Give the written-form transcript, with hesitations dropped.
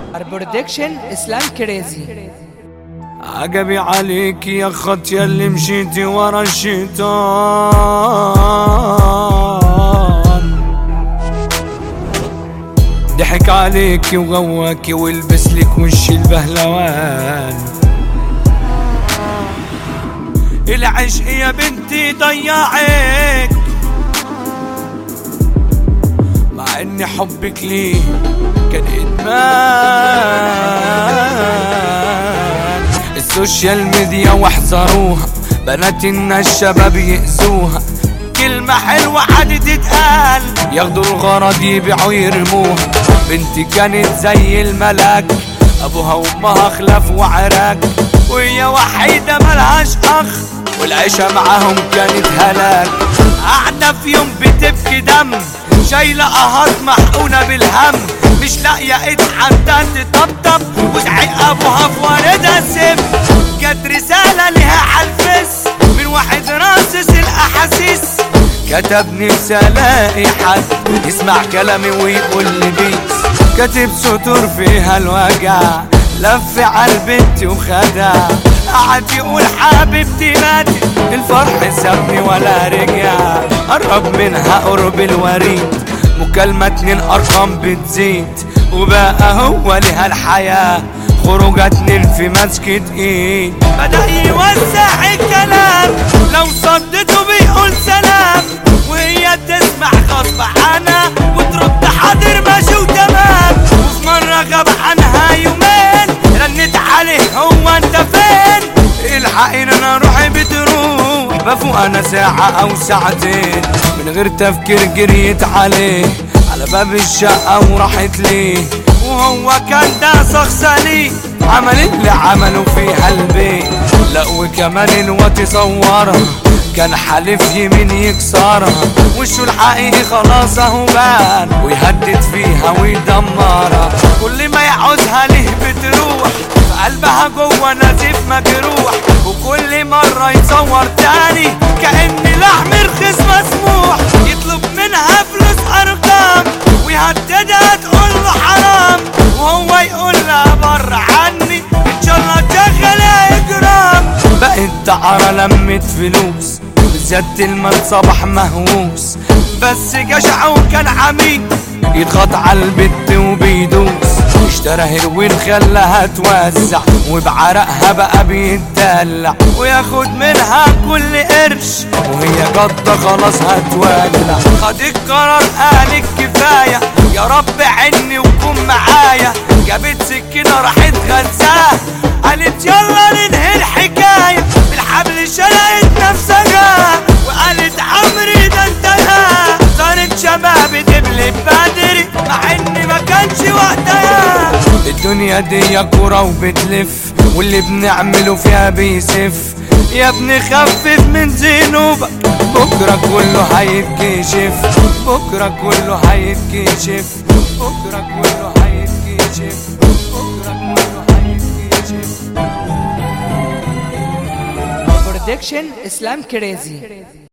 برودكشن اسلام كريزي. عجبي عليك يا خط ياللي مشيتي ورا الشيطان، ضحك عليكي وغواكي ولبسلك وش البهلوان. العشق يا بنتي ضيعك، مع ان حبك ليه كان ادمان. السوشيال ميديا واحذروها، بنات الناس الشباب يأذوها، كلمة حلوة عادي تتقال ياخدوا الغرض يبيعوا يرموها. بنتي كانت زي الملاك، ابوها وامها خلاف وعراك، وهي وحيدة ملهاش اخ، والعيشة معاهم كانت هلاك. قاعدة في يوم بتبكي دم، شايلة قهات محقونة بالهم، مش لاقية ايد حتى تطبطب، وزعق ابوها في وردة سم. جت رسالة ليها عالفيس من واحد راسس الاحاسيس، كتب نفسي الاقي حد يسمع كلامي ويقول لي بيس. كاتب سطور فيها الوجع، لف عالبنت وخدع، قعد يقول حبيبتي ماتت، الفرح سابني ولا رجع. قرب منها قرب الوريد، مكالمة 2 ارقام بتزيد، وبقى هو لها الحياة، خروجة 2 في مسكة ايد. بدأ يوسع الكلام، لو صدته بيقول سلام، وهي تسمع غصب عنها وترد حاضر ماشي وتمام. وفي مرة غاب عنها يومين، رنت عليه هو انت فين؟ الحقيني انا روحي بتروح، بفوق انا ساعة او ساعتين من غير تفكير، جريت عليه على باب الشقة وراحت ليه، وهو كان ده شخص ليه عمل اللي عمله فيها البيت. لا وكمان الوقت صورها، كان حالف يمين يكسرها، وشه الحقيقي خلاص اهو بان، ويهدد فيها ويدمرها. كل ما يعوزها ليه بتروح، قلبها جوه نزيف مجروح، وكل مرة يتصور تاني كأن لحم رخيص مسموح. يطلب منها فلوس ارقام، ويهددها تقول له حرام، وهو يقول لها بره عني ان شاء الله تشغل اجرام. بقت دعارة لمت فلوس، بالذات المال صباح مهووس، بس جشع وكان عميق، يضغط على البت وبيدوس. اشترى هيروين خلاها توزع، وبعرقها بقى بيتدلع، وياخد منها كل قرش، وهي جدة خلاص هتولع. خد القرار قالك كفاية، يا رب عني وكون معايا. جابت سكينة راحت غزاه، قالت يلا ننهي الحكاية، بالحبل شلقت نفسها، وقالت عمري ده انتهى. صارت شباب دبل بدري، مع ان ما كانش وقتها. الدنيا دي كورة وبتلف، واللي بنعمله فيها بيسف. يا ابني خفف من ذنوبك، بكرة كله هيتكشف، بكرة كله هيتكشف، بكرة كله هيتكشف، بكرة كله هيتكشف. برودكشن اسلام كريزي.